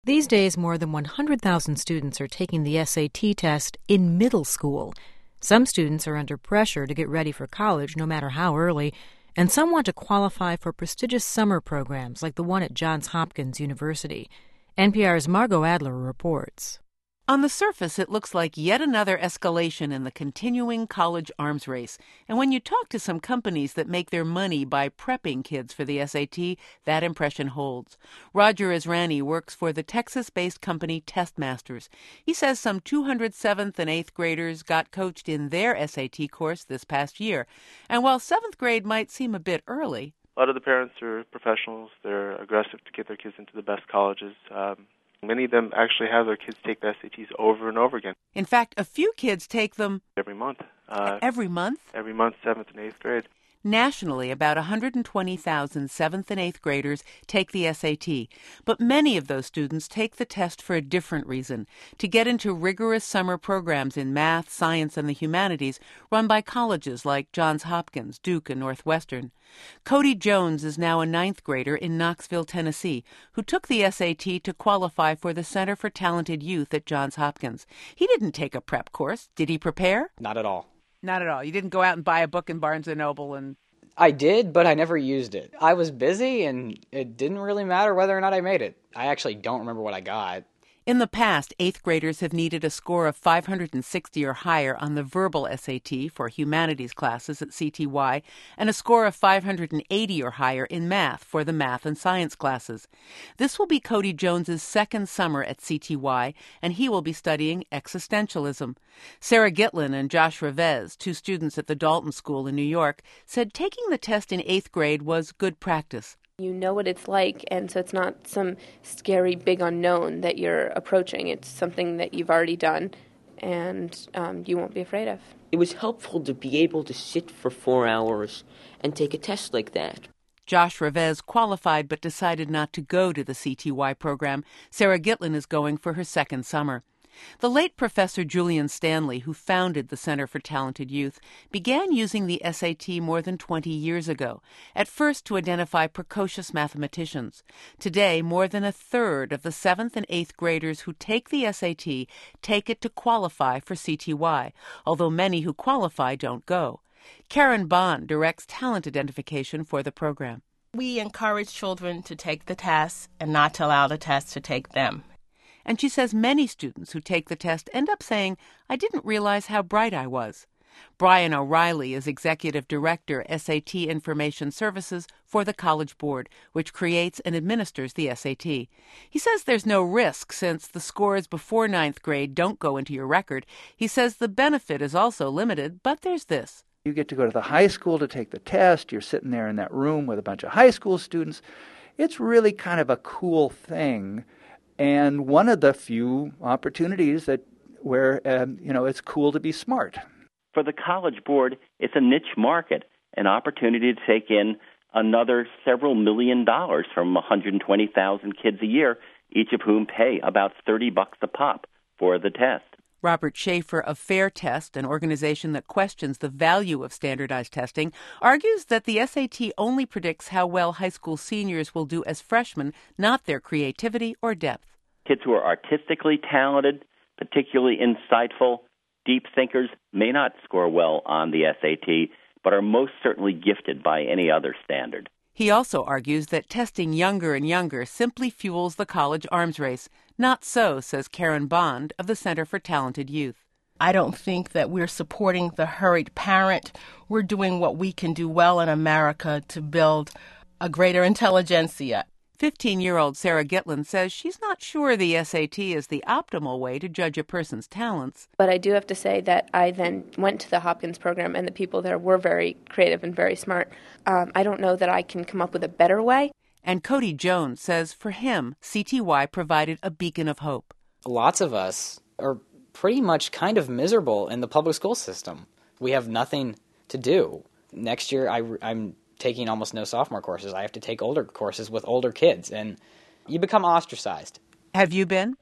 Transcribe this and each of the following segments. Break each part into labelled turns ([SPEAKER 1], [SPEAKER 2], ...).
[SPEAKER 1] These days, more than 100,000 students are taking the SAT test in middle school. Some students are under pressure to get ready for college no matter how early, and some want to qualify for prestigious summer programs like the one at Johns Hopkins University. NPR's Margot Adler reports.
[SPEAKER 2] On the surface, it looks like yet another escalation in the continuing college arms race. And when you talk to some companies that make their money by prepping kids for the SAT, that impression holds. Roger Israni works for the Texas-based company Testmasters. He says some 200 7th and 8th graders got coached in their SAT course this past year. And while 7th grade might seem a bit early,
[SPEAKER 3] a lot of the parents are professionals. They're aggressive to get their kids into the best colleges. Many of them actually have their kids take the SATs over and over again.
[SPEAKER 2] In fact, a few kids take them
[SPEAKER 3] every month.
[SPEAKER 2] Every month?
[SPEAKER 3] Every month, 7th and 8th grade.
[SPEAKER 2] Nationally, about 120,000 7th and 8th graders take the SAT, but many of those students take the test for a different reason, to get into rigorous summer programs in math, science, and the humanities run by colleges like Johns Hopkins, Duke, and Northwestern. Cody Jones is now a 9th grader in Knoxville, Tennessee, who took the SAT to qualify for the Center for Talented Youth at Johns Hopkins. He didn't take a prep course. Did he prepare?
[SPEAKER 4] Not at all.
[SPEAKER 2] Not at all. You didn't go out and buy a book in Barnes & Noble and...
[SPEAKER 4] I did, but I never used it. I was busy, and it didn't really matter whether or not I made it. I actually don't remember what I got.
[SPEAKER 2] In the past, 8th graders have needed a score of 560 or higher on the verbal SAT for humanities classes at CTY and a score of 580 or higher in math for the math and science classes. This will be Cody Jones's second summer at CTY, and he will be studying existentialism. Sarah Gitlin and Josh Revez, two students at the Dalton School in New York, said taking the test in 8th grade was good practice.
[SPEAKER 5] You know what it's like, and so it's not some scary big unknown that you're approaching. It's something that you've already done, and you won't be afraid of.
[SPEAKER 6] It was helpful to be able to sit for 4 hours and take a test like that.
[SPEAKER 2] Josh Revez qualified but decided not to go to the CTY program. Sarah Gitlin is going for her second summer. The late Professor Julian Stanley, who founded the Center for Talented Youth, began using the SAT more than 20 years ago, at first to identify precocious mathematicians. Today, more than a third of the 7th and 8th graders who take the SAT take it to qualify for CTY, although many who qualify don't go. Karen Bond directs talent identification for the program.
[SPEAKER 7] We encourage children to take the test and not to allow the test to take them.
[SPEAKER 2] And she says many students who take the test end up saying, I didn't realize how bright I was. Brian O'Reilly is Executive Director, SAT Information Services for the College Board, which creates and administers the SAT. He says there's no risk since the scores before 9th grade don't go into your record. He says the benefit is also limited, but there's this.
[SPEAKER 8] You get to go to the high school to take the test. You're sitting there in that room with a bunch of high school students. It's really kind of a cool thing. And one of the few opportunities where it's cool to be smart.
[SPEAKER 9] For the College Board, it's a niche market, an opportunity to take in another several $1 million from 120,000 kids a year, each of whom pay about $30 a pop for the test.
[SPEAKER 2] Robert Schaefer of Fair Test, an organization that questions the value of standardized testing, argues that the SAT only predicts how well high school seniors will do as freshmen, not their creativity or depth.
[SPEAKER 9] Kids who are artistically talented, particularly insightful, deep thinkers, may not score well on the SAT, but are most certainly gifted by any other standard.
[SPEAKER 2] He also argues that testing younger and younger simply fuels the college arms race. Not so, says Karen Bond of the Center for Talented Youth.
[SPEAKER 7] I don't think that we're supporting the hurried parent. We're doing what we can do well in America to build a greater intelligentsia.
[SPEAKER 2] 15-year-old Sarah Gitlin says she's not sure the SAT is the optimal way to judge a person's talents.
[SPEAKER 5] But I do have to say that I then went to the Hopkins program, and the people there were very creative and very smart. I don't know that I can come up with a better way.
[SPEAKER 2] And Cody Jones says for him, CTY provided a beacon of hope.
[SPEAKER 4] Lots of us are pretty much kind of miserable in the public school system. We have nothing to do. Next year, I'm taking almost no sophomore courses. I have to take older courses with older kids, and you become ostracized.
[SPEAKER 2] Have you been?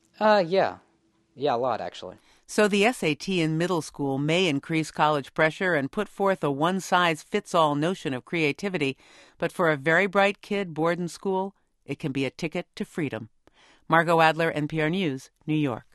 [SPEAKER 4] Yeah, a lot, actually.
[SPEAKER 2] So the SAT in middle school may increase college pressure and put forth a one-size-fits-all notion of creativity, but for a very bright kid bored in school, it can be a ticket to freedom. Margot Adler, NPR News, New York.